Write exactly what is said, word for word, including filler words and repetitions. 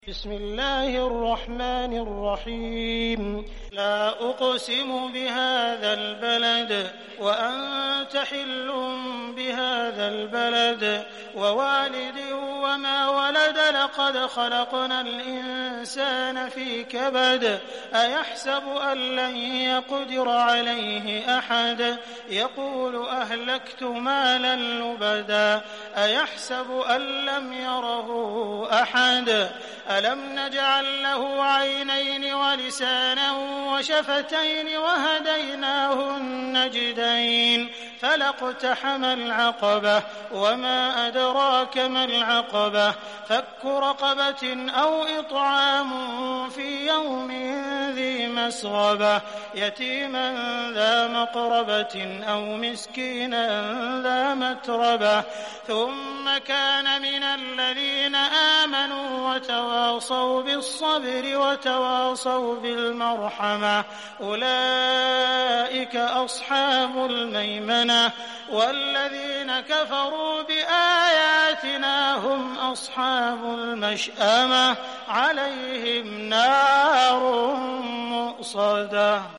بسم الله الرحمن الرحيم لا أقسم بهذا البلد وأنت حل بهذا البلد ووالد وما ولد لقد خلقنا الإنسان في كبد أيحسب أن لن يقدر عليه أحد يقول أهلكت مالا لبدا أيحسب أن لم يره أحد ألم نجعل له عينين ولسانا وشفتين وهديناه النجدين فلاقتحم العقبة وما أدراك ما العقبة فك رقبة أو إطعام في يوم ذي مسغبة يتيما ذا مقربة أو مسكينا ذا متربة ثم كان من الذين آمنوا وتواصوا بالصبر وتواصوا بالمرحمة أولئك أصحاب الميمنة والذين كفروا بآياتنا هم أصحاب المشأمة عليهم نار مؤصدة.